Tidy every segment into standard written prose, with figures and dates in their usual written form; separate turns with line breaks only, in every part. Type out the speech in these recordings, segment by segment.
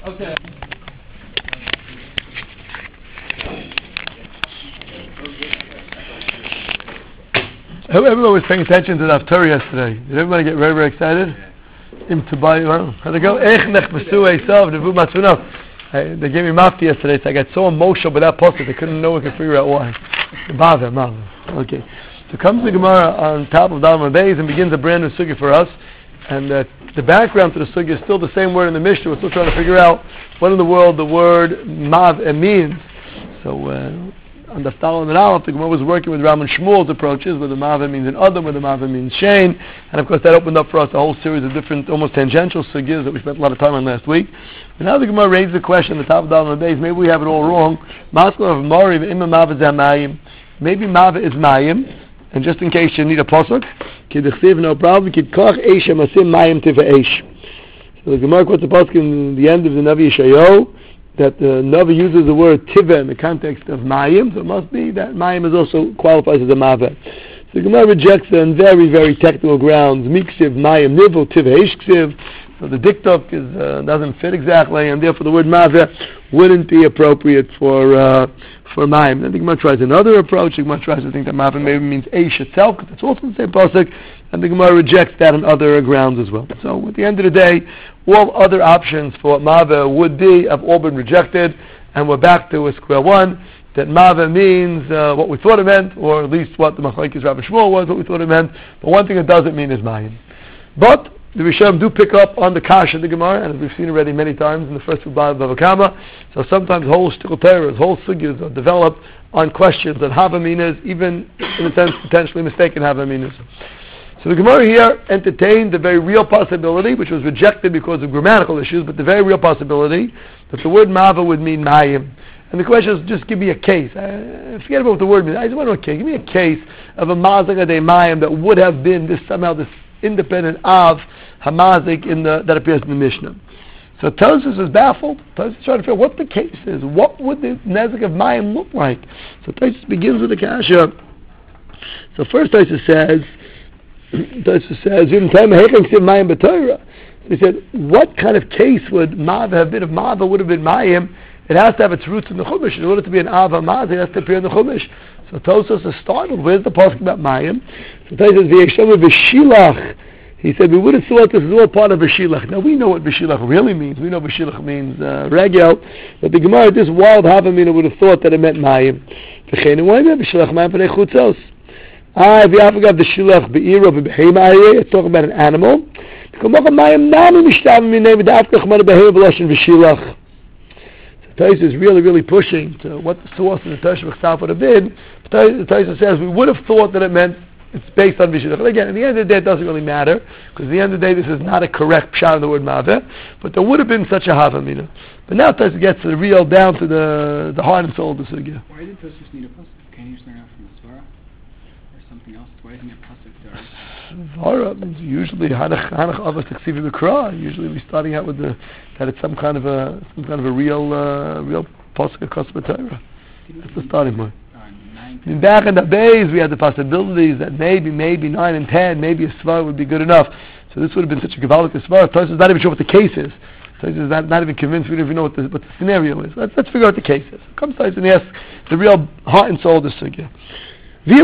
Okay. I hope everyone was paying attention to the Haftarah yesterday. Did everybody get very, very excited? How'd it go? They gave me mafti yesterday, so I got so emotional with that post, I couldn't know, I could figure out why. Okay. So comes the Gemara on top of Dalma Beis and begins a brand new sugya for us. And the background to the sugya is still the same word in the Mishnah. We're still trying to figure out what in the world the word mav means. So on the Stalin and Aleph, the Gemara was working with Ram and Shmuel's approaches, where the mav means an Adam, where the mav means Shane. And of course that opened up for us a whole series of different, almost tangential sugyas that we spent a lot of time on last week. And now the Gemara raised the question on the top of Dalma Beis, maybe we have it all wrong. Maybe mav is mayim. And just in case you need a pasuk, no problem. So the Gemara quotes the pasuk in the end of the Navi Yeshayahu that the Navi uses the word tiva in the context of mayim, so it must be that mayim is also qualifies as a mava. So the Gemara rejects it on very, very technical grounds. Miksiv mayim nivu tiva ksiv. So the diktuk doesn't fit exactly, and therefore the word mava wouldn't be appropriate for mayim. Then the Gemara tries another approach. The Gemara tries to think that mava maybe means eish itself, because it's also the same pasuk, and the Gemara rejects that on other grounds as well. So at the end of the day, all other options for what mava would be have all been rejected, and we're back to square one, that mava means what we thought it meant, or at least what the Machlokes Rav and Shmuel was, what we thought it meant. But one thing it doesn't mean is mayim. But the Rishonim do pick up on the kasha of the Gemara, and as we've seen already many times in the first book of Bava Kama, so sometimes whole shtickle terrors, whole sugyas are developed on questions that havaminas, even in a sense potentially mistaken havaminas. So the Gemara here entertained the very real possibility, which was rejected because of grammatical issues, but the very real possibility that the word mava would mean mayim. And the question is, just give me a case. Forget about what the word means. I just want to know a case. Give me a case of a mazik de mayim that would have been this independent of hamazik that appears in the Mishnah. So Tosfos is baffled. Tosfos is trying to figure out what the case is. What would the nezik of mayim look like? So Tosfos begins with the kasha. So first Tosfos says, he said, what kind of case would Mava have been? If Mava would have been Mayim, it has to have its roots in the Chumash. In order to be an Ava Maz, it has to appear in the Chumash. So Tosfos is startled. Where's the pasuk about Mayim? So Tosfos says, he said, we would have thought this is all part of V'shilach. Now we know what V'shilach really means. We know V'shilach means regel. But the Gemara, this wild Havamina would have thought that it meant Mayim. V'shilach Mayim p'nei chutzos. If you ever got the shilach be'ira be'behema area, it's talking about an animal. So Tosfos is really, really pushing to what the source of the Tosfos Chsaf would have been. Tosfos says we would have thought that it meant it's based on Vishilach. And again, at the end of the day, it doesn't really matter, because at the end of the day, this is not a correct pshat of the word maveh, but there would have been such a havamina. But now Tosfos gets to the real, down to the heart and soul of the sugya.
Why did Tosfos need a pasuk? Can you just learn out from the Svara? Something else? Why isn't it pasuk there?
Svara means usually hanach avos t'ksivi b'kra. Usually we're starting out with that it's some kind of a real pasuk across the Torah. That's the starting point. And back in the days we had the possibilities that maybe 9 and 10, maybe a svara would be good enough. So this would have been such a gewaltic svara. Tosfos is not even sure what the case is. Tosfos is not even convinced. We don't even know what the scenario is. Let's figure out the case is. Comes Tosfos and he asks the real heart and soul of the sugya. How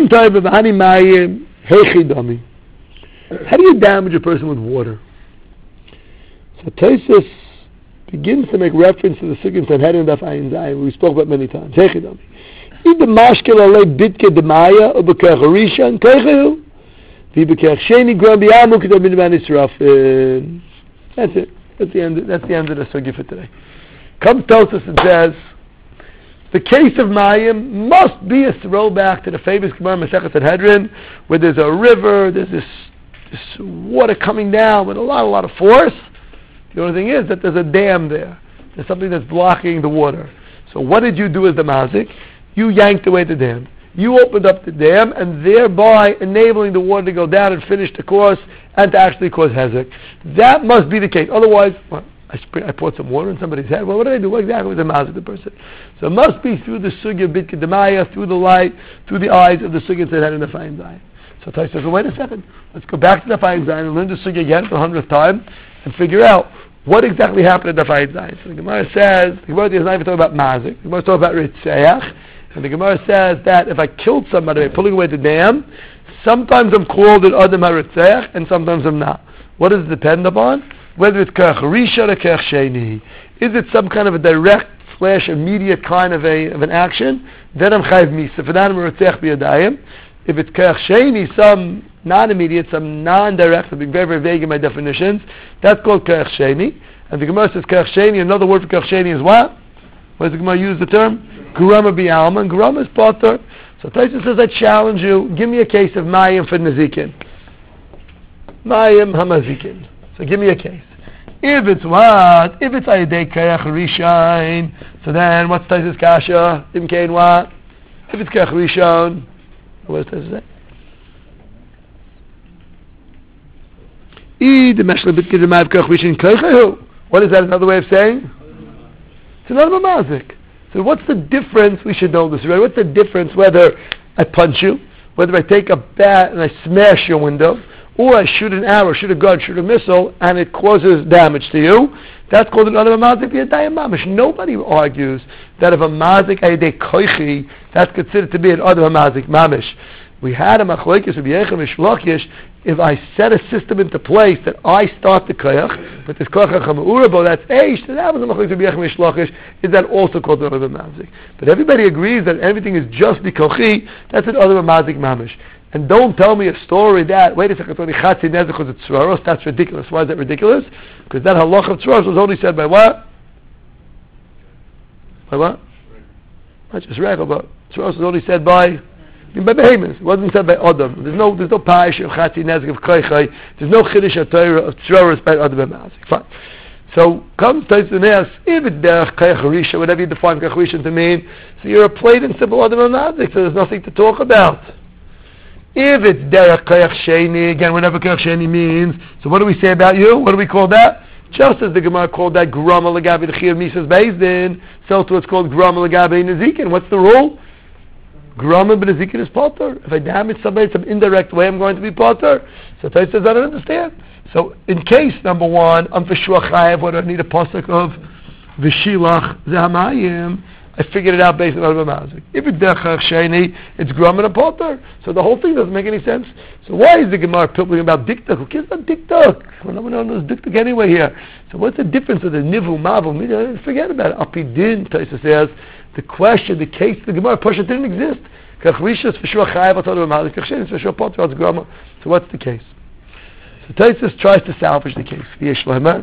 do you damage a person with water? So Tosfos begins to make reference to the sugya in Sanhedrin Daf Ayin Zayin, we spoke about many times. If the mashkel alei bitke demaya ubekach rishon keichu, v'bekach sheni gram biyamu kedam b'nei nisrafin. That's it. That's the end of the sugya for today. Comes Tosfos and says, the case of Mayim must be a throwback to the famous Gemara Masechet Sanhedrin, where there's a river, there's this water coming down with a lot of force. The only thing is that there's a dam there. There's something that's blocking the water. So what did you do as the mazik? You yanked away the dam. You opened up the dam, and thereby enabling the water to go down and finish the course, and to actually cause hezek. That must be the case. Otherwise, I poured some water in somebody's head. Well, what did I do? What exactly was the mazik the person? So it must be through the sugya bitke demaya, through the light, through the eyes of the sugya that had in the fine zayin. So Tosfos says, well, wait a second. Let's go back to the fine zayin and learn the sugya again for the 100th time, and figure out what exactly happened at Daf Zayin? So the Gemara says, the Gemara is not even talking about mazik. The Gemara is talking about ritzeach, and the Gemara says that if I killed somebody by pulling away the dam, sometimes I'm called an adam haritzeach, and sometimes I'm not. What does it depend upon? Whether it's kerach risha or kerach sheni. Is it some kind of a direct / immediate kind of an action? Then I'm chayiv misa. For that I'm ritzeach b'yadayim. If it's kerach sheni, some non-immediate, some non-direct, I'm being very, very vague in my definitions, that's called kerach sheni. And the Gemara says kerach sheni, another word for kerach sheni is what? What does the Gemara use the term? Gurama b'alma, and Gurama is potter. So Taisa says, I challenge you, give me a case of mayim for nezikin. Mayim hamazikin. So give me a case. If it's what? If it's ayidei kerach rishain, so then what's Taisa's kasha? Imkain what? If it's kerach rishon, what does Taisa say? What is that another way of saying? It's another mazik. So what's the difference? We should know this, right? What's the difference whether I punch you, whether I take a bat and I smash your window, or I shoot an arrow, shoot a gun, shoot a missile, and it causes damage to you? That's called an other mazik b'yadayim mamish. Nobody argues that if a mazik ayidei koichi, that's considered to be an other mazik mamish. We had a machlokes with Yechon and Shlokish. If I set a system into place that I start the koyach, but this koyach ha'urabo, that's eish, then that was a machlokes with Yechon and Shlokish. Is that also called an other mazik? But everybody agrees that everything is just bikochi. That's an other mazik mamish. And don't tell me a story that, wait a second, it's only chatzi nezek because it's tzvaros. That's ridiculous. Why is that ridiculous? Because that halach of tzvaros was only said by what? By what? Not just regal, but tzvaros was only said by behemoths. It wasn't said by Adam. There's no parish of chatzi nezek of koichai. There's no chiddush HaTorah of tzvaros by Adam and Mazik. Fine. So comes Taisa and asks, if it's derech koyach harisha, whatever you define koyach harisha to mean, so you're a plain and simple Adam and Mazik, so there's nothing to talk about. If it's derech koyach sheni, again, whatever koyach sheni means, so what do we say about you? What do we call that? Just as the Gemara called that grama legabe the chiyuv misas bezdin, so too it's called grama legabe nezikin. What's the rule? Grama b'nezikin is potter. If I damage somebody in some indirect way, I'm going to be potter. So Taisa says, I don't understand. So in case number one, I'm for sure chayav, what do I need a pasuk of v'shilach zehamayim? I figured it out based on Rabbi Mazik. If it's derech sheni, it's grama and potter. So the whole thing doesn't make any sense. So why is the Gemara pimpling about diktuk? Who cares about diktuk? Well, no one knows diktuk anyway here. So what's the difference with the nivu mavu? Forget about it. Apidin, Taisa says, the question, the case, the Gemara Pasha didn't exist. Kachrisha is for sure chayav, I told Rabbi Mazik. Kachshen is for sure potter, it's grama. So what's the case? So Taisa tries to salvage the case. V'yesh lahaman.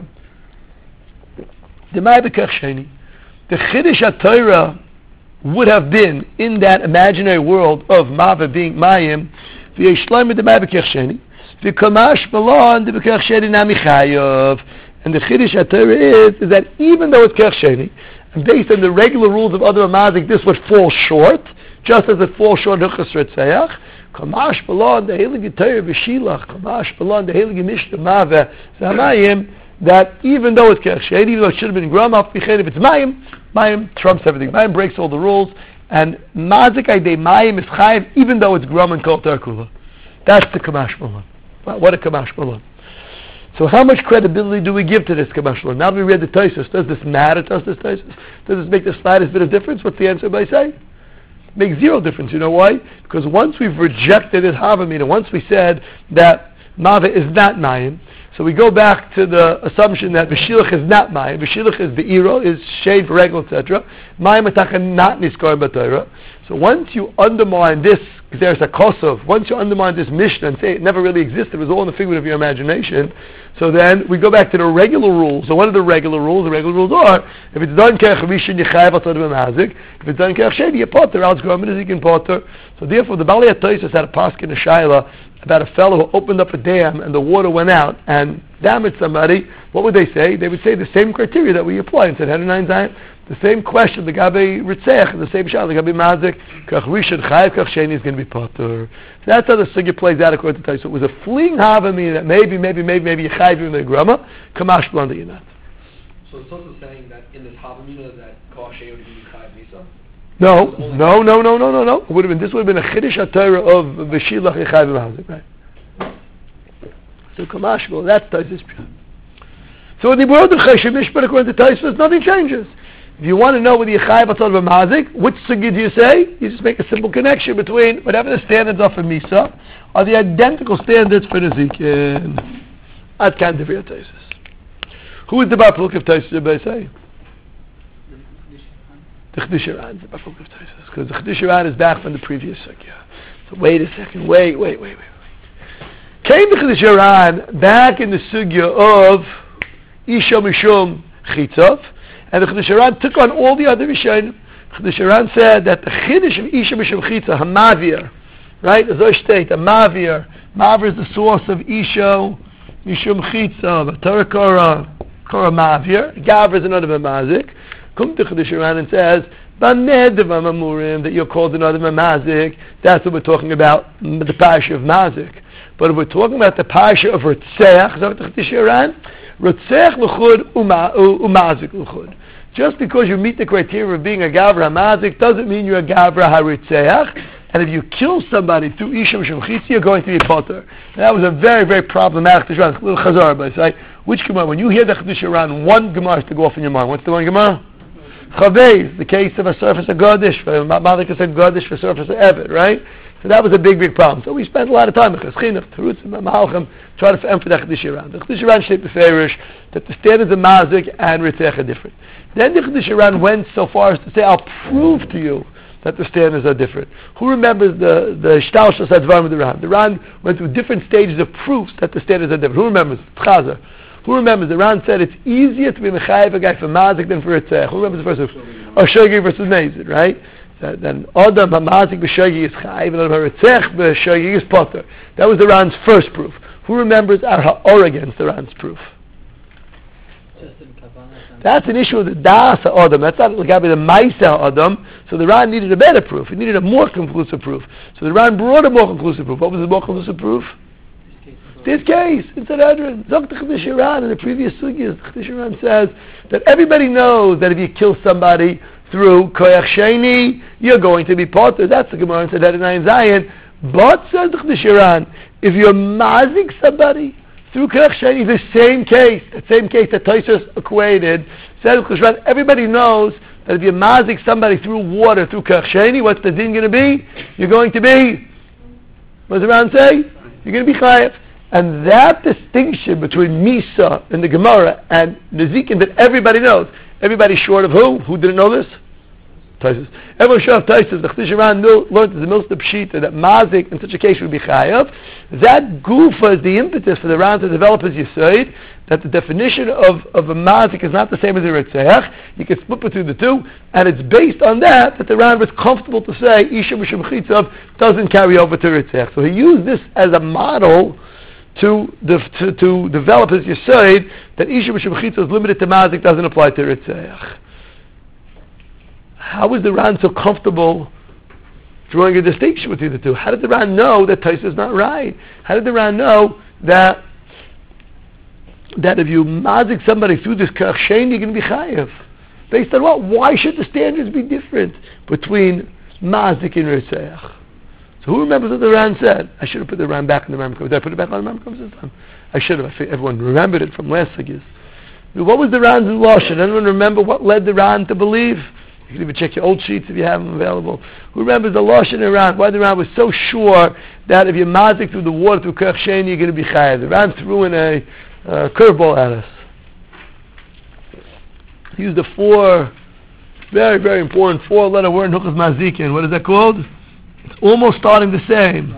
Demai b'kach sheni. The Chiddush HaTorah would have been in that imaginary world of Mava being Mayim, v'yeshleim b'demai b'kech sheni, v'kamash balon b'kech sheni nami chayav. And the Chiddush HaTorah is that even though it's kech sheni, and based on the regular rules of other Mazik, this would fall short, just as it falls short of Huchas Ritzayach. Kamash balon the Heilige Torah v'shilach, kamash balon the Heilige Mishnah Mava v'hamayim. That even though it's kerach sheni, even though it should have been grama, if it's mayim trumps everything. Mayim breaks all the rules, and mazik aydei mayim is chayiv, even though it's grama and kol tarkula. That's the kamash malon. What a kamash malon. So how much credibility do we give to this kamash malon? Now that we read the Tosfos, does this matter to us, this Tosfos? Does this make the slightest bit of difference? What's the answer by say? Makes zero difference. You know why? Because once we've rejected it havamina, once we said that mava is not mayim, so we go back to the assumption that V'shilach is not Mayim. V'shilach is Be'iro, is shade, regal, etc. Mayim ataka not Niskar B'Torah. So once you undermine this, there's a kosov, once you undermine this Mishnah and say it never really existed, it was all in the figment of your imagination, so then we go back to the regular rules. So what are the regular rules? The regular rules are, if it's done Kerach Rishon, Yechayev Atod B'Mazik. If it's done Kerach Sheni, you're potter, Al's Grom and Ezekin potter. So therefore, the Bali HaTosfos had a pasuk in the Shaila about a fellow who opened up a dam and the water went out and damaged somebody. What would they say? They would say the same criteria that we apply in Sanhedrin 9 Zayin. The same question, the Gabi Ritzech, and the same shot, the Gabi Mazik, Kach Rishon Chayev, Kach Sheni is going to be potter. So that's how the sugya plays out according to Taisa. So it was a fleeting havamina that maybe you chayiv in the grama, Kamash Blanda you're not.
So it's also saying that in this havamina that Kach Sheni would be chayiv misa?
No. It would have been, this would have been a Chiddush HaTorah of V'shilach Yechayev Mazik, right? So Kamash Blanda, that's Taisa's pshat. So in the world of Chesed Mishpat, according to Tosfos, nothing changes. If you want to know whether you're chayav atzad or mazik, which sugya do you say? You just make a simple connection between whatever the standards are for Misa are the identical standards for Nezikin. Ad kan divrei Tosfos. Who is the Bafluk of Tosfos? Everybody say? The Chiddushei Ran is the Bafluk of Tosfos, because the Chiddushei Ran is back from the previous sugya. So wait a second. Wait. Came the Chiddushei Ran back in the sugya of Isha Mishum Chitzav, and the Chiddushei Ran took on all the other Rishonim. Chiddushei Ran said that the Chiddush of Isha Mishum Chitzav, Hamavir, right? As I state, a Mavir. Mavir is the source of Isha Mishum Chitzav, a Torah Korah Mavir. Gavra is another Mazik. Come to Chiddushei Ran and says, that you're called another Mazik. That's what we're talking about, the Pasha of Mazik. But if we're talking about the Pasha of Rotzeach, is that what the Chiddushei Ran? Rotzeach l'chud u'mazik l'chud. Just because you meet the criteria of being a Gavra Mazik doesn't mean you're a Gavra HaRotzeach. And if you kill somebody through Isha Mishum Chitzav, you're going to be potter. That was a very, very problematic Chiddushei Ran. A little Chazar, but right? Which Gemara? When you hear the Chiddushei Ran, one Gemara is to go off in your mind. What's the one Gemara? Chavez, the case of a surface of Gadish, Malik said Gadish for surface of Evet, right? So that was a big, big problem. So we spent a lot of time with Chinuch, Terutz, and Mahalchim, trying to emphasize the Chiddushei Ran. The Chiddushei Ran shaped the Farish that the standards of Mazik and Ritzech are different. Then the Chiddushei Ran went so far as to say, I'll prove to you that the standards are different. Who remembers the Shtalshus Advarim of the Ran? The Ran went through different stages of proofs that the standards are different. Who remembers? Chazer. Who remembers? The Ran said it's easier to be mechayev a guy for Mazik than for Ritzech. Who remembers the first proof? Shogi versus Nezid, right? Then Adam HaMazik b'Shogi is chayiv, and Adam HaRitzech b'Shogi is potter. That was the Ran's first proof. Who remembers our Ha'or against the Ran's proof? That's an issue of the Das HaAdam. That's not like the Maisa HaAdam. So the Ran needed a better proof. He needed a more conclusive proof. So the Ran brought a more conclusive proof. What was the more conclusive proof? This case, in Sanhedrin, Zok the Chiddushei Ran in the previous sugyas, the Chiddushei Ran says that everybody knows that if you kill somebody through Koyach Sheni, you're going to be potter. That's the Gemara in Sanhedrin Ayin Zayin. But, says the Chiddushei Ran, if you're mazik somebody through Koyach Sheni, the same case that Tosfos equated, says the Chiddushei Ran, everybody knows that if you're mazik somebody through water, through Koyach Sheni, what's the din going to be? You're going to be, what does the Ran say? You're going to be chayav. And that distinction between Misa and the Gemara and Nezikin that everybody knows, everybody short of who? Who didn't know this? Tosfos. Everyone short of Tosfos. The Chiddushei Ran learned the Milsta Pshita that Mazik in such a case would be chayav. That gufa is the impetus for the Ran to develop as Yisoid, that the definition of a Mazik is not the same as a Ritzach. You can split between the two, and it's based on that the Ran was comfortable to say Isha Mishum Chitzav doesn't carry over to Ritzach. So he used this as a model to develop his Yisoid that Isha Mishum Chitzav is limited to Mazik, doesn't apply to Ritzach. How was the Ran so comfortable drawing a distinction between the two? How did the Ran know that Tosfos is not right? How did the Ran know that if you Mazik somebody through this Koyach Sheni, you're going to be chayav? Based on what? Why should the standards be different between Mazik and Ritzach? So who remembers what the Ran said? I should have put the Ran back in the Ramkov. Did I put it back on the Ramkov this time? I should have. I think everyone remembered it from last sugyas. What was the Ran's lashon? Anyone remember what led the Ran to believe? You can even check your old sheets if you have them available. Who remembers the lashon in Ran? Why the Ran was so sure that if you mazik through the water through Koyach Sheni, you're going to be chayav? The Ran threw in a curveball at us. He used a very, very important 4-letter word in Hukas Mazikin. What is that called? It's almost starting the same.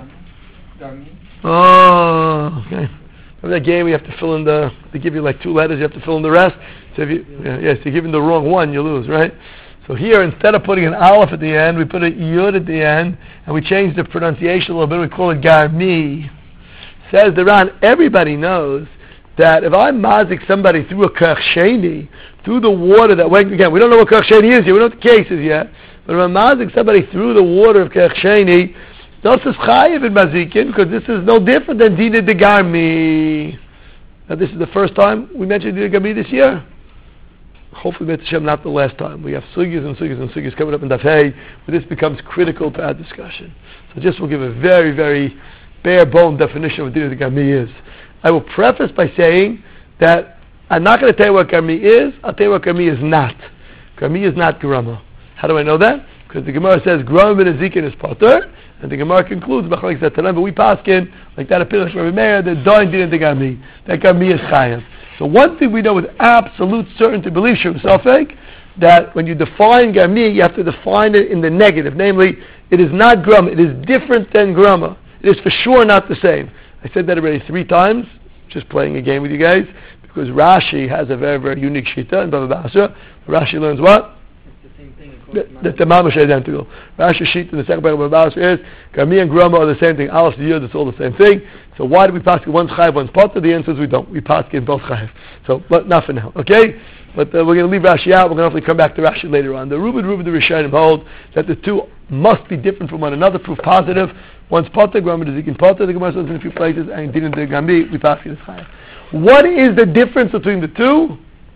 Oh, okay. Remember that game we have to fill in they give you like 2 letters, you have to fill in the rest? So if you give them the wrong one, you lose, right? So here, instead of putting an aleph at the end, we put a yud at the end, and we change the pronunciation a little bit, we call it garmi. Says the Ran, everybody knows that if I mazik somebody through a Koyach Sheni, through the water that went, again, we don't know what Koyach Sheni is yet, we don't know what the case is yet, but if I mazik somebody through the water of Koyach Sheni, das is chayiv in mazikin, because this is no different than dina de garmi. Now this is the first time we mentioned dina de garmi this year. Hopefully, Mitzvah Shem, not the last time. We have sugyas and sugyas and sugyas coming up in Daf Hey, where this becomes critical to our discussion. So just we'll give a very, very bare-bone definition of what Dina de Garmi is. I will preface by saying that I'm not going to tell you what Garmi is. I'll tell you what Garmi is not. Garmi is not Grama. How do I know that? Because the Gemara says Grama ben Ezekin is Potter, and the Gemara concludes but we paskin like that appears from Meir that Doin didn't think Garmi. That Garmi is Chayav. So one thing we know with absolute certainty, believe Shem Safek, that when you define Garmi, you have to define it in the negative. Namely, it is not Grama. It is different than Grama. It is for sure not the same. I said that already 3 times, just playing a game with you guys, because Rashi has a very, very unique shita in Baba Basra. Rashi learns what?
It's the same thing.
That the mamash is identical. Rashi sheet in the second paragraph of Baba Basra is Garmi and Grama are the same thing. Aleph Yud, it's all the same thing. So why do we pass it one's chayiv, one's potter? The answer is we don't. We pass it both chayiv. So, but not for now, okay? But we're going to leave Rashi out. We're going to hopefully come back to Rashi later on. The Rubid, the Rishonim hold that the two must be different from one another. Proof positive. One's potter, Grama is Zikin potter. The Gemara says in a few places, and didn't the Gambi, we pass it as chayiv. What is the difference between the two?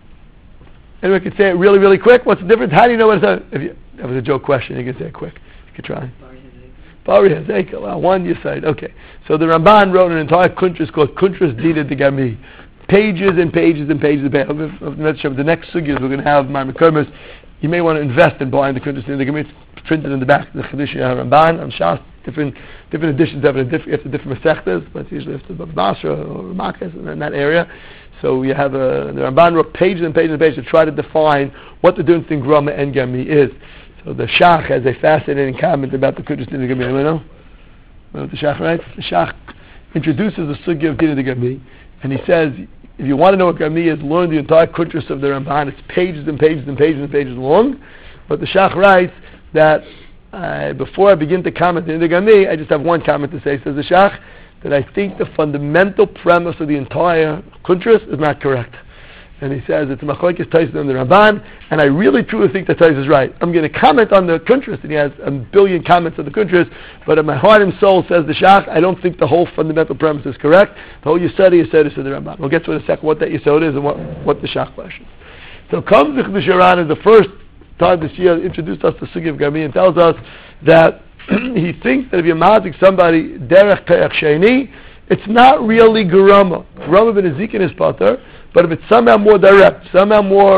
Anyone can say it really, really quick. What's the difference? How do you know what it's that was a joke question. You can say it quick. You can try. Bari Hazeka. Well, one you said. Okay. So the Ramban wrote an entire kuntras called Kuntras Dita de Gami. Pages and pages and pages of the next sugyas we're going to have my Mekermis. You may want to invest in buying the Kuntras Dita de Gami. It's printed in the back of the Chedush Ramban on Shas. Different editions have different masechtas, but usually it's the Basra or Makas in that area. So you have the Ramban wrote pages and pages and pages to try to define what the difference between Grama and Gami is. So the Shach has a fascinating comment about the Kuntras Dita de Gami. You know what the Shach writes? The Shach introduces the sugya of Dita de Gami, and he says, if you want to know what Gami is, learn the entire Kuntras of the Ramban. It's pages and pages and pages and pages long. But the Shach writes that before I begin to comment in the Gami, I just have one comment to say, says the Shach, that I think the fundamental premise of the entire Kuntras is not correct. And he says it's Machlokes Taisus and the Ramban, and I really truly think that Taisus is right. I'm going to comment on the Kuntras, and he has a billion comments on the Kuntras, but in my heart and soul, says the Shach, I don't think the whole fundamental premise is correct. The whole Yisodi is the Ramban. We'll get to it in a second what that Yisod is and what the Shach questions. So comes the Chedush Haran, the first time this year introduced us to Sugi of Gami and tells us that he thinks that if you're mazik somebody derech pe'ech sheni, it's not really Grama. Grama ben Ezekin is pater, but if it's somehow more direct, somehow more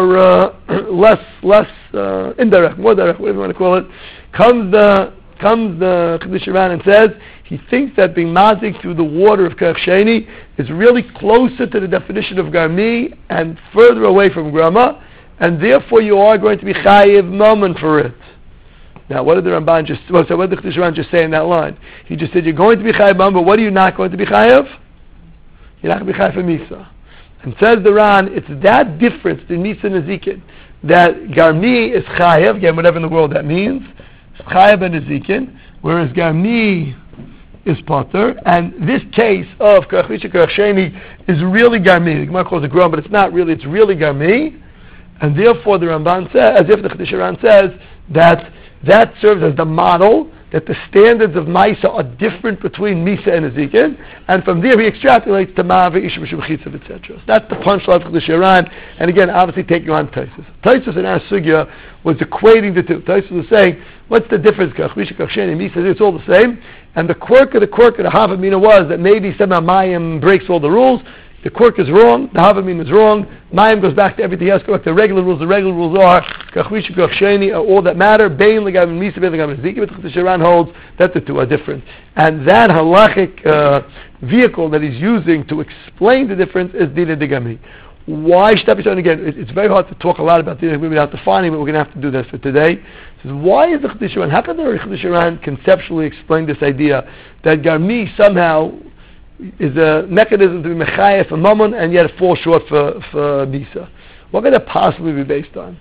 less indirect, more direct, whatever you want to call it, comes the Chedush Haran and says he thinks that being mazik through the water of pe'ech sheni is really closer to the definition of Garmi and further away from Grama, and therefore you are going to be chayiv mammon for it. Now, what did the Ramban what did the Chedush Haran just say in that line? He just said you're going to be chayiv mammon, but what are you not going to be chayiv? You're not going to be chayiv for misa. And says the Ran, it's that difference in misa and ezekin that Garmi is chayiv, again, whatever in the world that means, chayiv and ezekin, whereas Garmi is potter, and this case of Karach Rishon Karach Sheni is really Garmi. The Gemara calls it Grom, but it's not really, it's really Garmi. And therefore the Ramban says, as if the Chedush Haran says, that serves as the model, that the standards of Maisa are different between Misa and Ezekin, and from there he extrapolates to Ma'ava, Isha, Mishum, Chitzav, etc. So that's the punchline of Chedush Haran, and again, obviously taking on Taisus. Taisus in our Sugya was equating the two. Taisus was saying, what's the difference? Kachvisha, Kachsheni, Misa, it's all the same, and the quirk of the Havamina was that maybe somehow Mayim breaks all the rules. The quirk is wrong, the Havamim is wrong, Mayim goes back to everything else correct. The regular rules are Kachvisha, Kachsheni, are all that matter. Bein L'Gavim Misa, Bein L'Gavim Ezekiel, but Chedush Haran holds that the two are different. And that halachic vehicle that he's using to explain the difference is Dina de Gami. Why Shtapishon again? It's very hard to talk a lot about Dina de Gami without defining, but we're going to have to do this for today. So why is the Chedush Haran? How can the Chedush Haran conceptually explain this idea that Garmi somehow is a mechanism to be mechayev for mammon and yet it falls short for misa? What could that possibly be based on?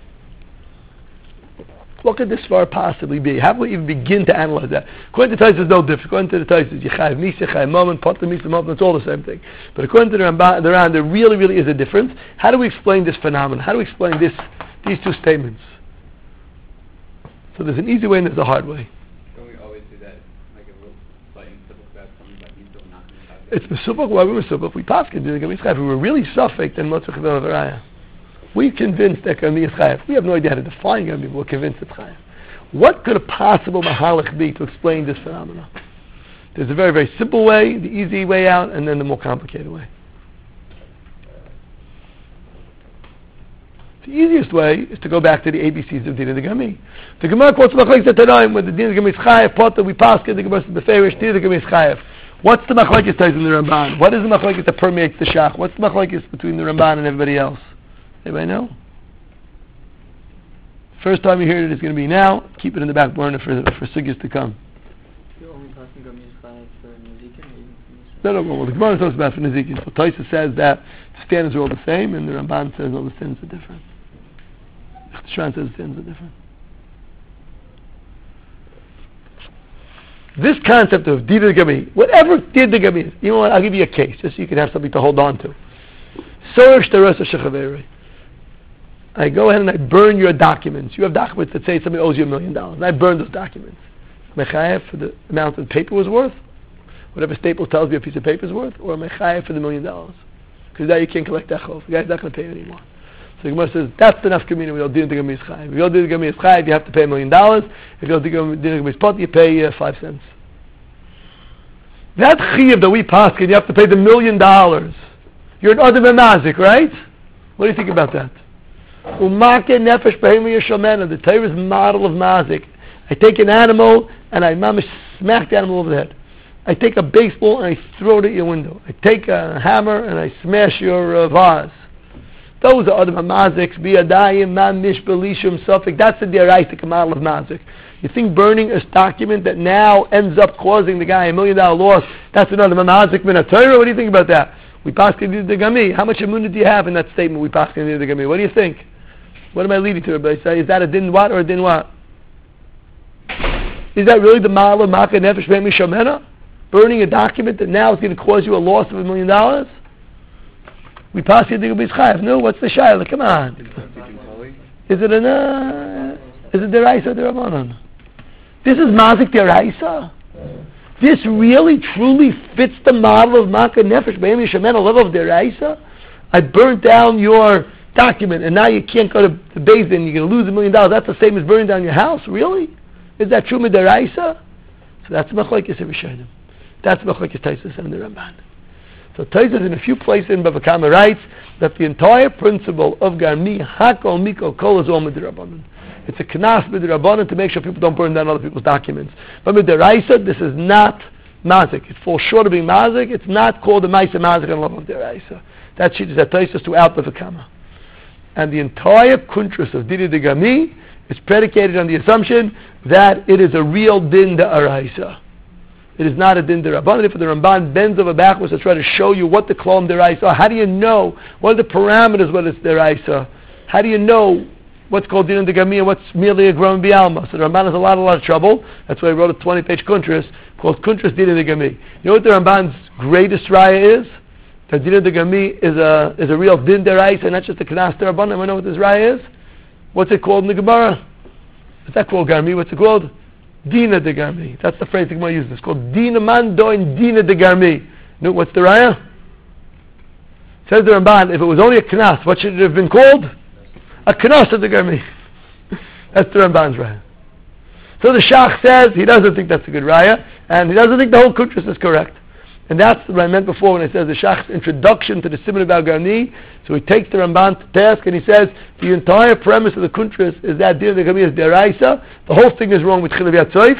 What could this far possibly be? How do we even begin to analyze that? According to the Taisus, it's no different. According to the Taisus, yechayev misa, yechayev mammon, potter misa, mammon, it's all the same thing. But according to the Ran, there really is a difference. How do we explain this phenomenon? How do we explain these two statements? So there's an easy way and there's a hard way. It's mesubach. Why we were mesubach? We paskin doing a mitzchayev. We were really suffix and motzach v'avaraya. We convinced that Gami is chayev. We have no idea how to define Gami, but we're convinced it's chayev. What could a possible mahalach be to explain this phenomenon? There's a very, very simple way, the easy way out, and then the more complicated way. The easiest way is to go back to the ABCs of Din of the Gami. The Gemara quotes Machlokes at Tanoim when the Din of the Gami is Chayev, Potter, we pass the Gemara is Beferish, Din of the Gami is Chayev. What's the Machlokes ties in the Ramban? What is the Machlokes that permeates the Shach? What's the Machlokes between the Ramban and everybody else? Anybody know? First time you hear it is going to be now. Keep it in the back burner for sugyas to come.
The only person Gami is Chayev for Nezikin?
No, well, the Gemara talks about for Nezikin. So Taisa says that the standards are all the same, and the Ramban says all the standards are different. The Shran says the standards are different. This concept of Did the Gami, whatever Did the Gami is, you know what, I'll give you a case, just so you can have something to hold on to. Sorish Teresa Shechaveri. I go ahead and I burn your documents. You have documents that say somebody owes you $1 million. And I burn those documents. Mechayev for the amount that the paper was worth, whatever Staples tells you a piece of paper is worth, or Mechayev for the $1 million. Because now you can't collect that chov. The guy's not going to pay you anymore. So the Gemara says, that's enough community. We don't do the Gami Chayev. If you don't do the Gami Chayev, you have to pay $1 million. If you don't do the Gami Pot, you pay 5 cents. That Chayev that we pass, you have to pay the $1 million. You're an Adam Mazik, right? What do you think about that? Umake nefesh behemah yeshamena. The Torah's model of mazik. I take an animal and I smack the animal over the head. I take a baseball and I throw it at your window. I take a hammer and I smash your vase. Those are Adam Mazik, Biyadayim, Man Mish Belishum Suffolk. That's the Deraistic model of mazik. You think burning a document that now ends up causing the guy $1 million loss, that's another mazik min Torah? What do you think about that? We pass the Gami. How much emunah do you have in that statement? We pass the Gami. What do you think? What am I leading to? Everybody say, is that a din what or a din what? Is that really the ma'ala of Maka Nefesh Behemah Shamena? Burning a document that now is going to cause you a loss of $1 million? We pass the Gami Chayev. No, what's the shayla? Come on. Is it deraisa or derabanan? This is mazik deraisa. This really truly fits the model of Maka Nefesh Behemah Shamena, level of deraisa. I burnt down your document and now you can't go to the Beis Din, you're going to lose $1 million. That's the same as burning down your house? Really? Is that true midaraisa? So that's Machlokes Rishonim. That's Machlokes Taisus and the Ramban. So Taisus in a few places in Bava Kama writes that the entire principle of Garmi Hakol Mikol Kol is all midirabanan. It's a knas midirabanan to make sure people don't burn down other people's documents. But midaraisa, this is not mazik. It falls short of being mazik. It's not called a ma'aser mazik on level of deraisa. That sheet is at Taisus throughout Bava Kama. And the entire kuntras of Didi de Gami is predicated on the assumption that it is a real din da'araisa. It is not a din da'rabbanan. If the Ramban bends over backwards to try to show you what the klom da'araisa are, how do you know? What are the parameters when it's da'araisa? How do you know what's called din de Gami and what's merely a grom bialma? So the Ramban has a lot of trouble. That's why he wrote a 20-page kuntras called Kuntras Didi de Gami. You know what the Ramban's greatest raya is? That Din de Gami is a real din deraisa, and not just a knas derabanan. I know what this raya is. What's it called in the Gemara? It's not called Gami. What's it called? Dina de Gami. That's the phrase the Gemara uses. It's called Dina man doin Dina de Gami. No, what's the raya? Says the Ramban, if it was only a knas, what should it have been called? A knas de Gami. That's the Ramban's raya. So the Shach says he doesn't think that's a good raya, and he doesn't think the whole kuntras is correct. And that's what I meant before when I said the Shach's introduction to the Siman about Garni. So he takes the Ramban to task and he says the entire premise of the Kuntras is that Din de Gami is deraisa. The whole thing is wrong with Chilav Yatzoif.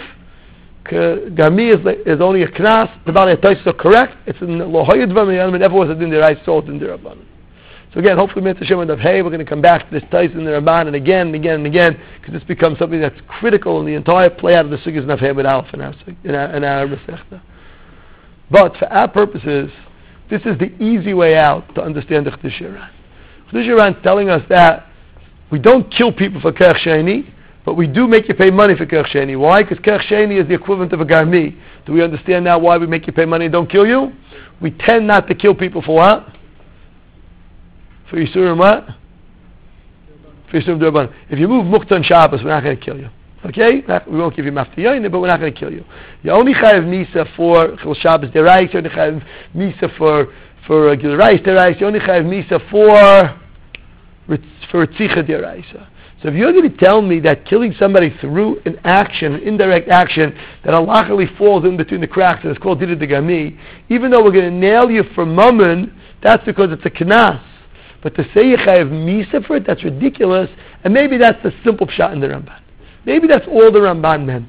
Gami is only a knas. The Baalei Taisus are correct. It's in Lohayid V'Mayanim. It never was a Din deraisa, it's all Din derabanan. So again, hopefully Mitzvah Shem and hey, we're going to come back to this Taisus and the Ramban and again, because this becomes something that's critical in the entire play out of the Sugyas Nafhei with Alf in our Masechta. But for our purposes, this is the easy way out to understand the Chiddushei Haran. Chiddushei Haran is telling us that we don't kill people for Kerech Sheni, but we do make you pay money for Kerech Sheni. Why? Because Kerech Sheni is the equivalent of a Garmi. Do we understand now why we make you pay money and don't kill you? We tend not to kill people for what? For Yisurim what? For Yisurim D'Rabbanan. If you move Muktzah on Shabbos, we're not going to kill you. Okay? We won't give you maftiyayin, but we're not going to kill you. You only chayav misa for Chil Shabbos derais. You only chayav misa for Gilurais derais. You only chayav misa for Ritzicha deraisa. So if you're going to tell me that killing somebody through an action, an indirect action, that halachically falls in between the cracks and it's called Dida de Gami, even though we're going to nail you for mammon, that's because it's a knas. But to say you chayav misa for it, that's ridiculous. And maybe that's the simple pshat in the Ramban. Maybe that's all the Ramban meant.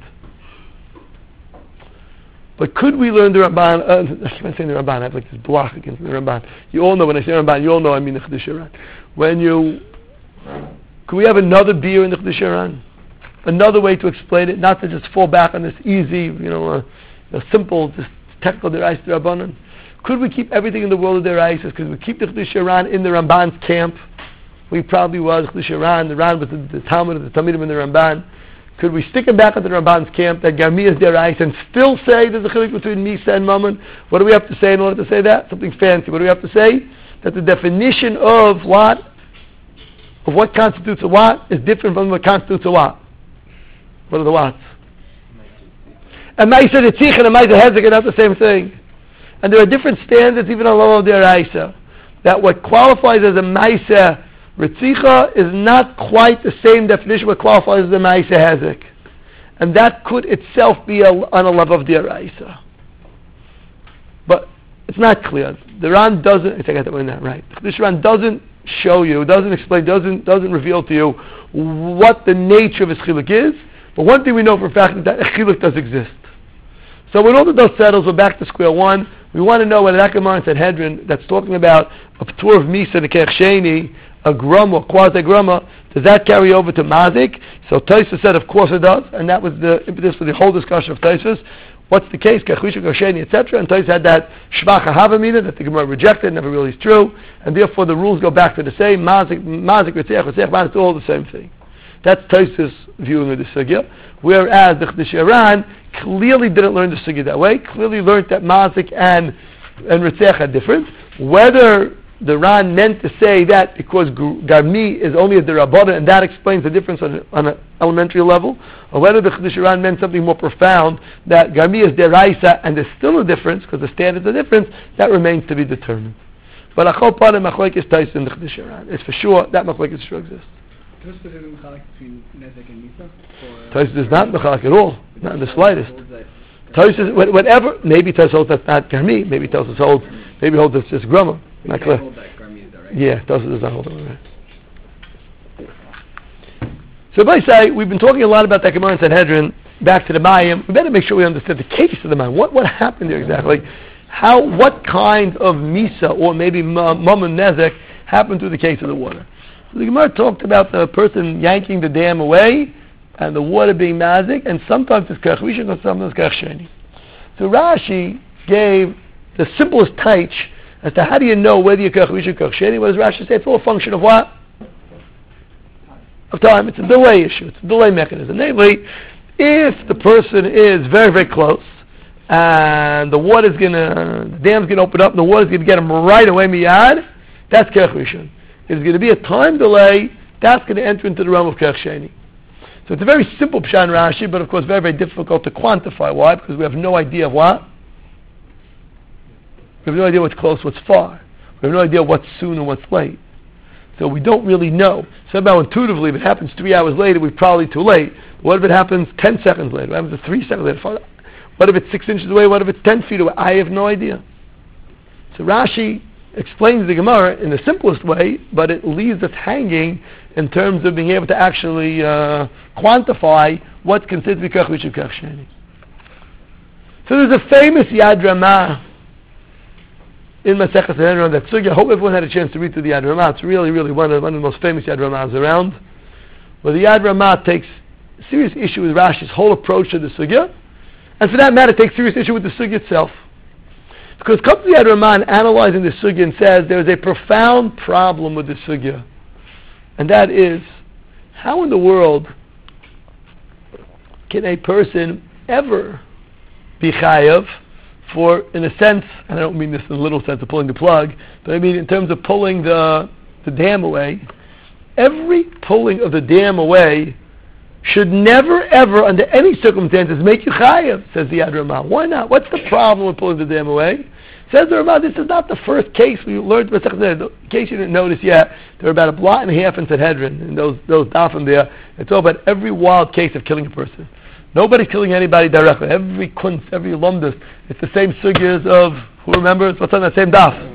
But could we learn the Ramban? I'm saying the Ramban. I have like this block against the Ramban. You all know when I say Ramban, you all know I mean the Chiddushei Haran. Could we have another beer in the Chiddushei Haran? Another way to explain it, not to just fall back on this easy, simple, just technical deraisa Rabbanan. Could we keep everything in the world of deraisa? Could we keep the Chiddushei Haran in the Ramban's camp? We probably was Chiddushei Haran. The Ran was the Talmud of the Talmidim in the Ramban. Could we stick it back at the Ramban's camp that Garmi is deraisa and still say there's a chiluk between Misa and Mammon? What do we have to say in order to say that? Something fancy. What do we have to say? That the definition of what constitutes a what is different from what constitutes a what. What are the whats? A Maisa Ritzich and a Maisa Hezek are not the same thing. And there are different standards even on level of deraisa. That what qualifies as a Maisa Ritzicha is not quite the same definition what qualifies as a Maisa Hezek. And that could itself be on a level of deraisa. But it's not clear. The Ran doesn't, I think I got that one right. This Ran doesn't show you, doesn't explain, doesn't reveal to you what the nature of his chiluk is. But one thing we know for a fact is that a chiluk does exist. So when all the dust settles, we're back to square one. We want to know whether that Gemara in Sanhedrin that's talking about a p'tur of Misa and a Kerech Sheni, a grama, quasi grama, does that carry over to Mazik? So Tosfos said, of course it does, and that was the impetus for the whole discussion of Tosfos. What's the case? Kerech Rishon, Kerech Sheni, etc. And Tosfos had that Shvach HaHavamina that the Gemara rejected, never really is true, and therefore the rules go back to the same Mazik, Ritzech, it's all the same thing. That's Tosfos' viewing of the sugya. Whereas the Chiddushei Haran clearly didn't learn the sugya that way. Clearly learned that Mazik and Ritzech are different. Whether the Ran meant to say that because Garmi is only a derabbanan and that explains the difference on an elementary level, or whether the Chiddushei Haran meant something more profound, that Garmi is deraisa and there's still a difference because the standards are different, that remains to be determined. But Achol Panim Machlokes Tosfos in the Chiddushei Haran. It's for sure that Machlokes sure exists.
Tosfos isn't mechalek between Nezek and Misa?
Tosfos is not mechalek at all, not in the slightest. Tosfos, whatever, maybe Tosfos holds that's not Garmi, maybe Tosfos holds it's just Grama. Not clear.
Hold that Garmi is that right?
Yeah, Tosfos does not hold it. Right. So if I say, we've been talking a lot about that Gemara in Sanhedrin, back to the Mayim, we better make sure we understand the case of the Mayim. What happened there exactly? What kind of Misa, or maybe Mammon Nezek, happened through the case of the water? So the Gemara talked about the person yanking the dam away, and the water being mazik, and sometimes it's Kerech Rishon, and sometimes it's Kerech Sheni. So Rashi gave the simplest taich as to how do you know whether you're Kerech Rishon or Kerech Sheni. What does Rashi say? It's all a function of what? Of time. It's a delay issue. It's a delay mechanism. Namely, if the person is very, very close, and the dam's gonna open up, and the water's gonna get him right away miyad, that's Kerech Rishon. If there's going to be a time delay, that's going to enter into the realm of Kerech Sheni. So it's a very simple pshat in Rashi, but of course very, very difficult to quantify. Why? Because we have no idea of what? We have no idea what's close, what's far. We have no idea what's soon and what's late. So we don't really know. Somehow intuitively, if it happens 3 hours later, we're probably too late. What if it happens 10 seconds later? What happens 3 seconds later? What if it's 6 inches away? What if it's 10 feet away? I have no idea. So Rashi explains the Gemara in the simplest way, but it leaves us hanging in terms of being able to actually quantify what's considered to be Kerech Rishon, Kerech Sheni. So there's a famous Yad Ramah in Masechet Sanhedrin that sugya. I hope everyone had a chance to read through the Yad Ramah. It's really, really one of the most famous Yad Ramahs around, where the Yad Ramah takes serious issue with Rashi's whole approach to the sugya, and for that matter takes serious issue with the sugya itself. Because comes the Yad Ramah analyzing the sugya and says there is a profound problem with the sugya, and that is, how in the world can a person ever be chayav for, in a sense, and I don't mean this in a literal sense of pulling the plug, but I mean in terms of pulling the dam away. Every pulling of the dam away should never, ever, under any circumstances, make you chayav, says the Yad Ramah. Why not? What's the problem with pulling the dam away? Says the Ramah, this is not the first case we learned. In case you didn't notice yet, there are about a blot and a half in Sanhedrin, and those dafim there. It's all about every wild case of killing a person. Nobody's killing anybody directly. Every kunz, every lumdus, it's the same sugyas of, who remembers? What's on that same daf?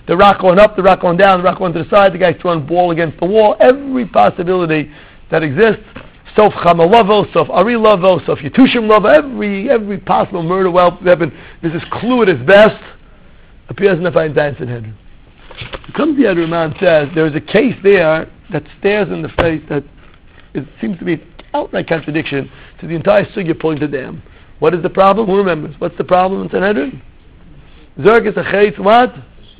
the rock going up, the rock going down, the rock going to the side, the guy's throwing a ball against the wall, every possibility that exists. Sof Chamalovo, Sof Ari Lovo, Sof Yetushim Lovo, every possible murder weapon, this is clue at its best, appears in the Fine Zayin Sanhedrin. So comes the Yad Ramah and says, there is a case there that stares in the face that it seems to be an outright contradiction to the entire sugya pulling the dam. What is the problem? Who remembers? What's the problem in Sanhedrin? Zerk is a chayes, what?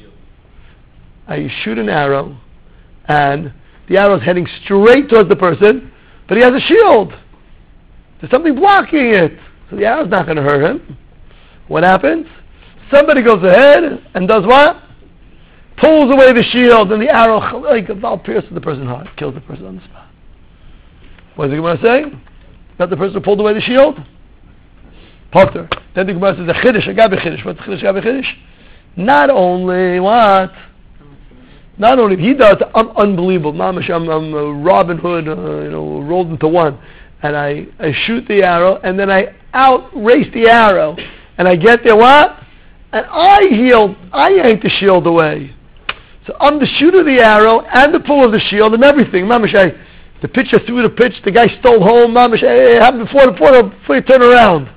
I shoot an arrow, and the arrow is heading straight towards the person, but he has a shield. There's something blocking it. So the arrow's not going to hurt him. What happens? Somebody goes ahead and does what? Pulls away the shield, and the arrow, like a ball, pierces the person's heart, kills the person on the spot. What is the Gemara saying? Not the person who pulled away the shield? Potter. Then the Gemara says, a chiddush, a gabi chiddush. What's chiddush, gabi chiddush? Not only what? Not only he does, I'm unbelievable. Mamash, I'm Robin Hood, rolled into one, and I shoot the arrow, and then I outrace the arrow, and I get there what? And I yank the shield away. So I'm the shooter of the arrow and the pull of the shield and everything. Mamash, the pitcher threw the pitch, the guy stole home. Mamash, it happened before you turn around.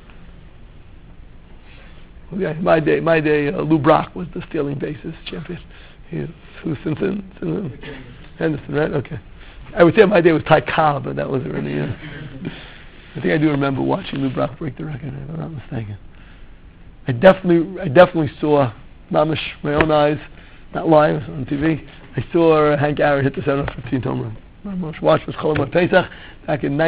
Okay, my day, Lou Brock was the stealing bases champion. Who's Simpson? Henderson, right? Okay. I would say my day was Ty Cobb, but that wasn't really. I think I do remember watching Lou Brock break the record, if I'm not mistaken. I definitely saw Mamish, my own eyes, not live on TV. I saw Hank Aaron hit the 715 home run. Mamish watched was Cholam Pesach back in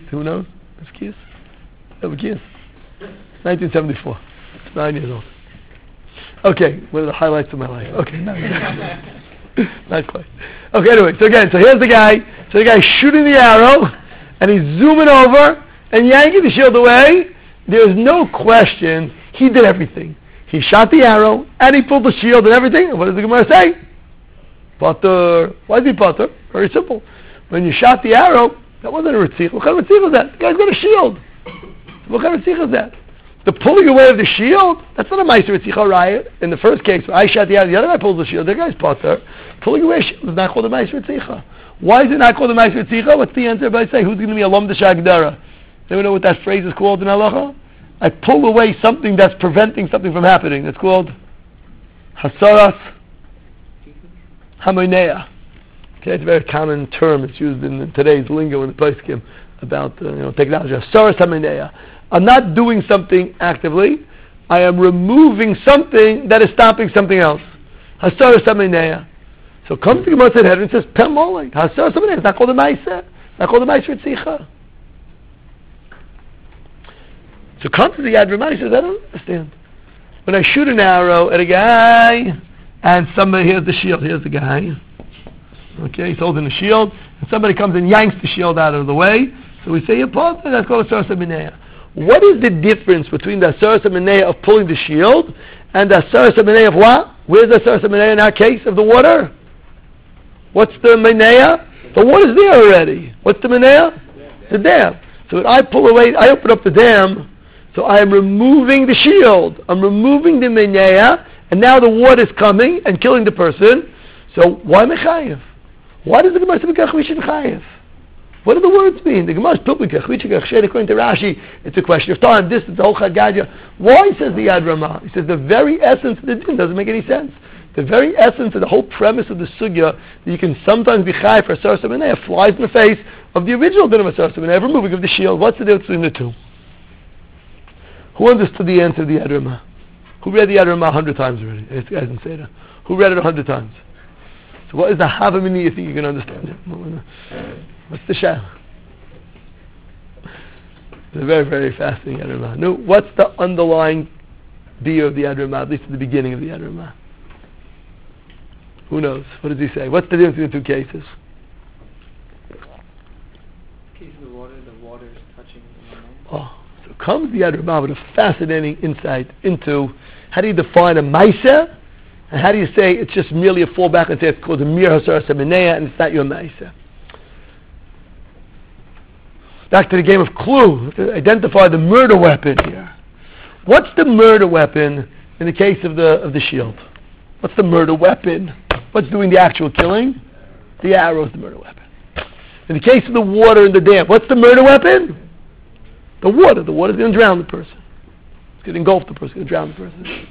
1974. 9 years old. Okay, what are the highlights of my life? Okay, not quite. Okay, anyway, so here's the guy. So the guy's shooting the arrow, and he's zooming over and yanking the shield away. There's no question he did everything. He shot the arrow, and he pulled the shield and everything. And what does the Gemara say? Pater. Why is he pater? Very simple. When you shot the arrow, that wasn't a ritzich. What kind of ritzich was that? The guy's got a shield. What kind of ritzich is that? The pulling away of the shield, that's not a Meiser Ritzicha riot. In the first case, I shot the arrow, the other guy pulls the shield, the guy's pater. Pulling away a shield is not called a Meiser Ritzicha. Why is it not called a Meiser Ritzicha? What's the answer? Everybody say, who's going to be a Lom D'Shagdara? Anyone know what that phrase is called in Halacha? I pull away something that's preventing something from happening. It's called Hasaras Hamoinea. Okay, it's a very common term. It's used in today's lingo in the Poskim about technology. Hasaras Hamoinea. I'm not doing something actively. I am removing something that is stopping something else. Hasaras Hamoinea. So comes the Gemara Sanhedrin and says, Pel Molei. Hasaras Hamoinea. It's not called a Meiser. It's not called a Meiser Ritzicha. So comes the Yad Ramah, he says, I don't understand. When I shoot an arrow at a guy, and somebody, here's the shield, here's the guy. Okay, he's holding the shield, and somebody comes and yanks the shield out of the way. So we say, that's called a Hasaras Hamoinea. What is the difference between the Hasaras Hamoinea of pulling the shield, and the Hasaras Hamoinea of what? Where's the Hasaras Hamoinea in our case of the water? What's the Minea? The water's there already. What's the Minea? The dam. So when I pull away, I open up the dam, so I am removing the shield. I'm removing the Minea, and now the water is coming and killing the person. So why Mechayev? Why does the Gemara say Mechayev? What do the words mean? The Gemara is according to Rashi, it's a question of time, distance, the whole Chagadia. Why says the Yad Ramah? He says the very essence of the din doesn't make any sense. The very essence of the whole premise of the sugya that you can sometimes be chayav for Hasaras Hamoinea flies in the face of the original din of Hasaras Hamoinea, removing of the shield. What's the difference between the two? Who understood the answer of the Yad Ramah? Who read the Yad Ramah 100 times already? This guy didn't say that. Who read it 100 times? So what is the Havamini you think you can understand it? What's the Shah? It's a very, very fascinating Yad Ramah. No, what's the underlying deal of the Yad Ramah, at least at the beginning of the Yad Ramah? Who knows? What does he say? What's the difference between the two cases?
Case of the water is touching the mind.
Oh. So comes the Yad Ramah with a fascinating insight into how do you define a Meiser, and how do you say it's just merely a fallback and say it's called a Mir Hasaras Hamoinea and it's not your Meiser. Back to the game of Clue, to identify the murder weapon here. What's the murder weapon in the case of the shield? What's the murder weapon? What's doing the actual killing? The arrow is the murder weapon. In the case of the water and the dam, what's the murder weapon? The water. The water's going to drown the person. It's going to engulf the person. It's going to drown the person.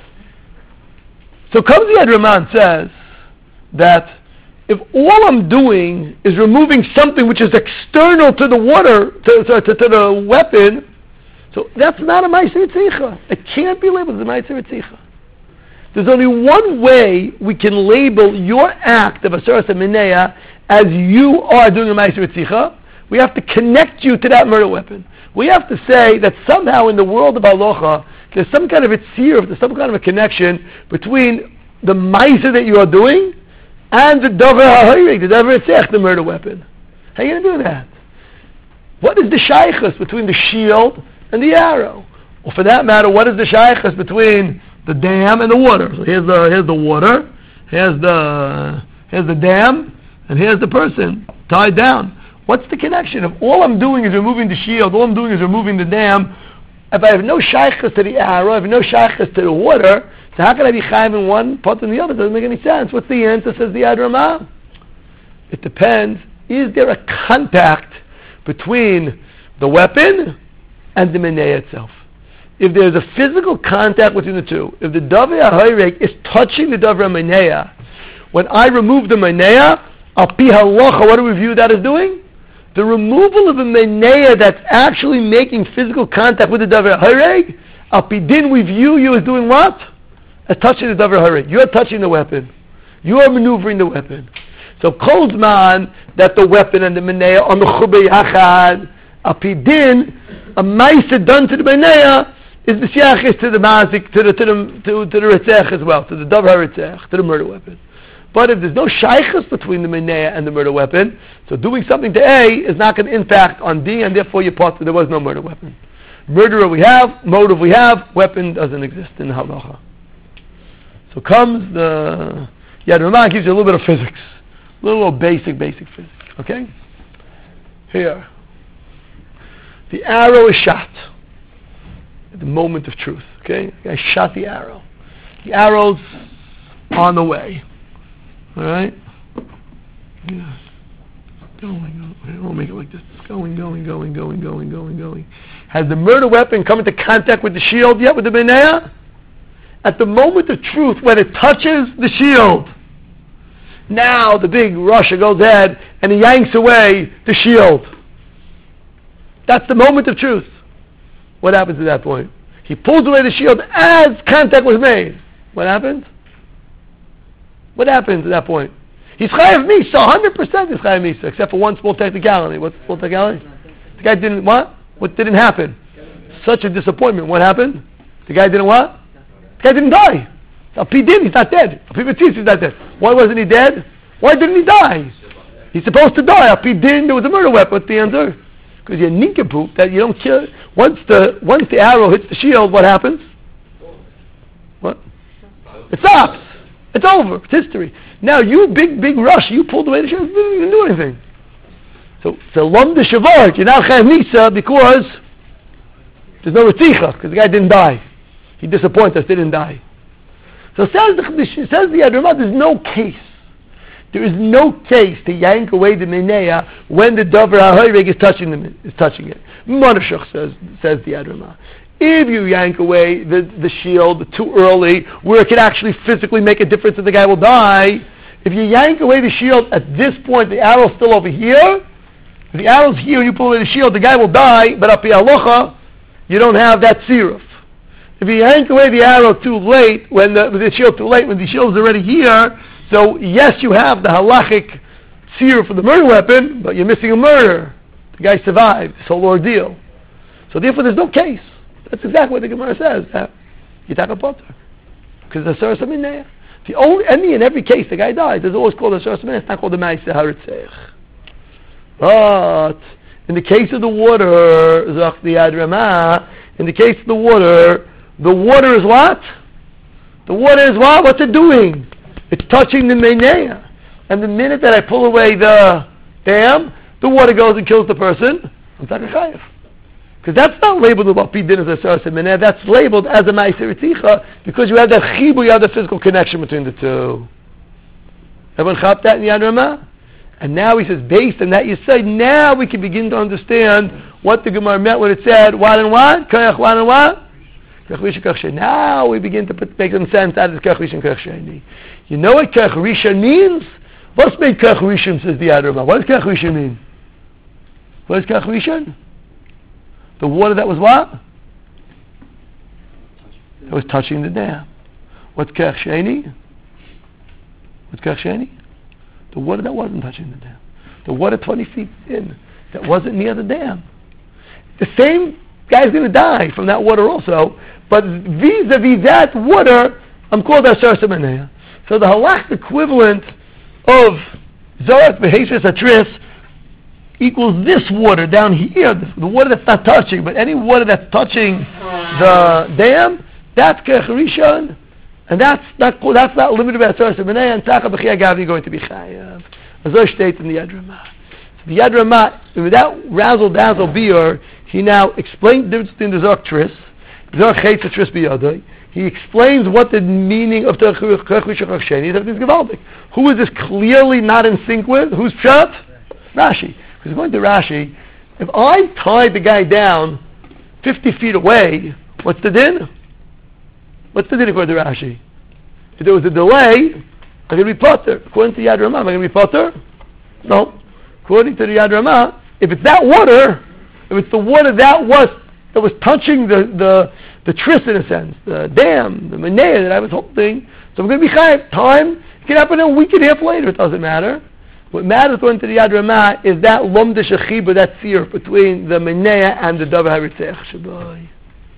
So comes the Yad Ramah and says that if all I'm doing is removing something which is external to the water, to the weapon, so that's not a Ma'aser Ritzicha. It can't be labeled as a Ma'aser Ritzicha. There's only one way we can label your act of Aseres HaMinea as you are doing a Ma'aser Ritzicha. We have to connect you to that murder weapon. We have to say that somehow in the world of halacha, there's some kind of a tzir, there's some kind of a connection between the Ma'aser that you are doing and the Davar HaHoyreg, the Davar Ritzech, the murder weapon. How are you going to do that? What is the shaychus between the shield and the arrow? Or for that matter, what is the shaychus between the dam and the water? So here's the water, here's the dam, and here's the person tied down. What's the connection? If all I'm doing is removing the shield, all I'm doing is removing the dam, if I have no shaychus to the arrow, I have no shaychus to the water, so how can I be chayv in one part and the other? It doesn't make any sense. What's the answer, says the Yad Ramah? It depends. Is there a contact between the weapon and the menei itself? If there's a physical contact between the two, if the Davar HaHoyreg is touching the Davar HaMinea, when I remove the menei, al pi halacha, what do we view that as doing? The removal of a menei that's actually making physical contact with the Davar HaHoyreg, al pi din, we view you as doing what? As touching the Davar HaHoyreg. You are touching the weapon. You are maneuvering the weapon. So kol zman that the weapon and the menei are mechuber yachad, al pi din, a ma'aser done to the menei is the shiachis to the mazik, to the ritzech as well, to the Davar HaRitzech, to the murder weapon. But if there's no shaychus between the menei and the murder weapon, so doing something to A is not going to impact on B, and therefore your part there was no murder weapon. Murderer we have, motive we have, weapon doesn't exist in the halacha. So comes the Yad Ramah, gives you a little bit of physics, a little basic physics. Okay, here the arrow is shot at the moment of truth. Okay, I shot the arrow. The arrow's on the way. All right. Yeah. Going. We'll make it like this. Going. Has the murder weapon come into contact with the shield yet, with the menei? At the moment of truth, when it touches the shield, now the big Russia goes ahead and he yanks away the shield. That's the moment of truth. What happens at that point? He pulls away the shield as contact was made. What happens? What happens at that point? He's chayav misa, 100% he's chayav misa, except for one small technicality. What's the small technicality? The guy didn't what? What didn't happen? Such a disappointment. What happened? The guy didn't what? The guy didn't die. Al pi din, he's not dead. Al pi mitzvah, he's not dead. Why wasn't he dead? Why didn't he die? He's supposed to die. Al pi din, there was a murder weapon. What's the answer? Because you're nincompoop that you don't kill. Once the arrow hits the shield, what happens? What? It stops. It's over. It's history. Now you big rush. You pulled away the shield. You didn't even do anything. So lom de shavar. You're now chayav misa because there's no ritzicha because the guy didn't die. He disappointed us. Didn't die. So says the Yad Ramah, there's no case. There is no case to yank away the menei when the Davar HaHoyreg is touching it. Monashach says the Yad Ramah. If you yank away the shield too early, where it can actually physically make a difference and the guy will die, if you yank away the shield at this point, the arrow's still over here. If the arrow's here and you pull away the shield, the guy will die, but up the halacha, you don't have that siruf. If you yank away the arrow too late, when the shield too late, when the shield's already here, so yes, you have the halachic siruf for the murder weapon, but you're missing a murder. The guy survived this whole ordeal. So therefore there's no case. That's exactly what the Gemara says. Yitaka Potter. Because the Aseres HaMinei. In every case the guy dies. It's always called Aseres HaMinei. It's not called the Ma'aser HaRitzech. But in the case of the water, Zach the Yad Ramah, in the case of the water is what? The water is what? What's it doing? It's touching the menei. And the minute that I pull away the dam, the water goes and kills the person. I'm talking chayav. Because that's not labeled with Alpi Din as a Saras Mineh, that's labeled as a Ma'aser Ritzicha, because you have that Chibu, you have the physical connection between the two. Everyone chop that in Yad Ramah? And now he says, based on that you say, now we can begin to understand what the Gemara meant when it said, what and what? Koyach, what and what? Now we begin to make some sense out of the Koyach Rishon Koyach Sheni. You know what Koyach Rishon means? What's made Koyach Rishon, says the Yad Ramah? What does Koyach Rishon mean? What is Koyach Rishon? The water that was what? That was touching the dam. What's Koyach Sheni? What's Koyach Sheni? The water that wasn't touching the dam. The water 20 feet in that wasn't near the dam. The same guy's going to die from that water also, but vis-a-vis that water, I'm called Asher Semanea. So the halach equivalent of Zorak Beheshus Atris equals this water down here, the water that's not touching, but any water that's touching the dam, that's Koyach Rishon. And that's not limited by Asar Semanei, and Tzaka B'chiyah Gavi going to be Chayav. Azor states in the Yad Ramah. So the Yad Ramah, without razzle-dazzle biur, he now explains the difference between the Zork Tris, Zork Chetz Tris B'yadai. He explains what the meaning of Koyach Rishon Koyach Sheni is. Everything's Gevaldik. Who is this clearly not in sync with? Who's Pshat? Rashi. Because going to Rashi, if I tie the guy down 50 feet away, what's the din? What's the din according to Rashi? If there was a delay, I'm going to be potter. According to Yad Ramah, am I going to be potter? No. According to the Yad Ramah, if it's that water, if it's the water that was touching the tris in a sense, the dam, the menea that I was holding, so I'm going to be chayav. Time, it can happen a week and a half later, it doesn't matter. What matters according to the Yad Ramah is that lomda shechiba, that seer between the menea and the davar haritzeach shabai.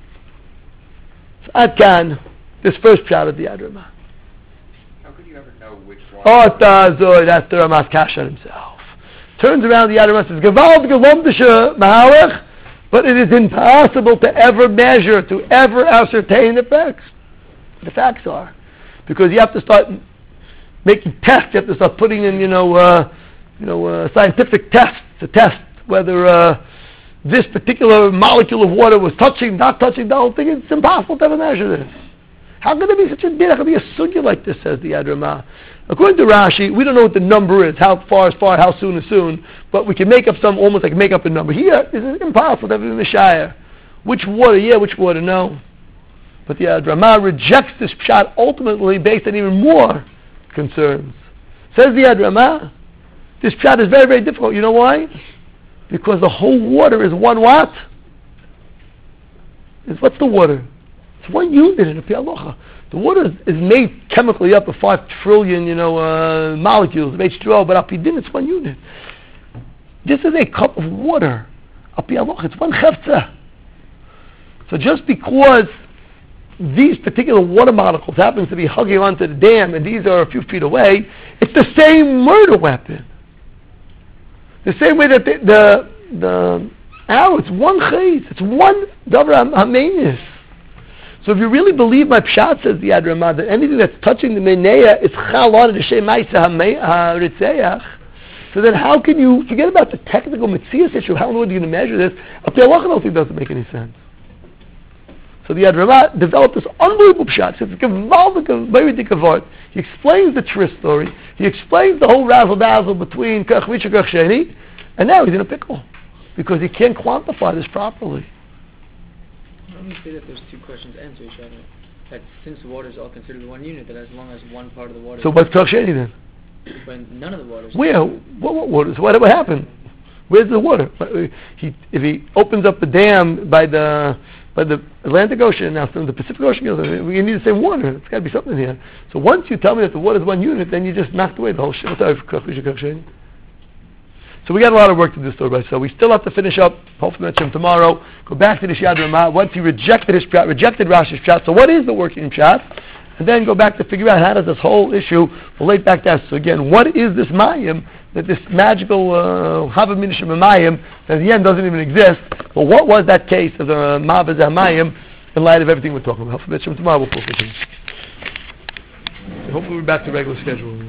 Adkan, this first pshat of the Yad Ramah.
How could you ever know which one?
That's the Ramah's kasha himself. Turns around the Yad Ramah says, Gevald gelomdisha mahalach, but it is impossible to ever measure, to ever ascertain the facts. The facts are. Because you have to start making tests, you have to start putting in, scientific tests to test whether this particular molecule of water was touching, not touching the whole thing. It's impossible to ever measure this. How can there be such a din? How can there be a sugya like this, says the Yad Ramah? According to Rashi, we don't know what the number is, how far is far, how soon is soon, but we can make up almost like make up a number. Here, this is impossible to have in the Shire. Which water, yeah, which water, no. But the Yad Ramah rejects this pshat ultimately based on even more concerns. Says the Yad Ramah, this pshat is very, very difficult. You know why? Because the whole water is one what? What's the water? It's one unit in a Pialocha. The water is made chemically up of 5 trillion, molecules of H2O, but Apidin, it's one unit. This is a cup of water. A Pialocha, it's one chefza. So just because these particular water molecules happens to be hugging onto the dam and these are a few feet away, it's the same murder weapon. The same way that the arrow, it's one chayz, it's one davar hamenis. So if you really believe my pshat, says the Yad Ramah, that anything that's touching the menea is chalon the shem ma'isa haritzeach, so then how can you forget about the technical mitzias issue? How in the world are you going to measure this? Up to Allah, I don't think it doesn't make any sense. So the Yad Ramah developed this unbelievable pshat. He explains the tris story. He explains the whole razzle dazzle between Koyach Rishon and Koyach Sheni, and now he's in a pickle because he can't quantify this properly.
Let me say that there's two questions answer each other. That since the water is all considered one unit, that as long as one part of the water.
So what's Koyach Sheni then?
When none of the water.
Where? What water? So what happened? Where's the water? If he opens up the dam by the Atlantic Ocean, now from the Pacific Ocean, we need the same water. It's got to be something here. So once you tell me that the water is one unit, then you just knocked away the whole shit. So we got a lot of work to do still, right? So we still have to finish up, hopefully mention tomorrow, go back to the Yad Ramah. Once he rejected Rashi's pshat, so what is the working pshat? And then go back to figure out how does this whole issue relate back to us. So again, what is this mayim, that this magical Hava Minish Mayim, that at the end doesn't even exist? Well, what was that case of the Mavaz Mayim in light of everything we're talking about? Tomorrow we'll focus on. Hopefully we're back to regular schedule.